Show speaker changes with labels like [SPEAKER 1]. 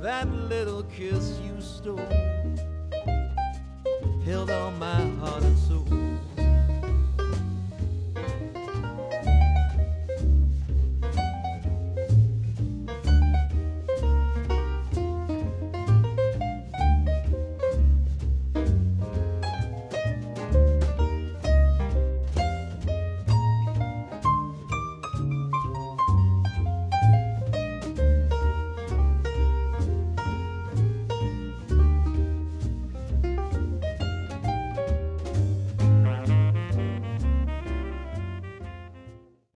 [SPEAKER 1] that little kiss you stole, held on my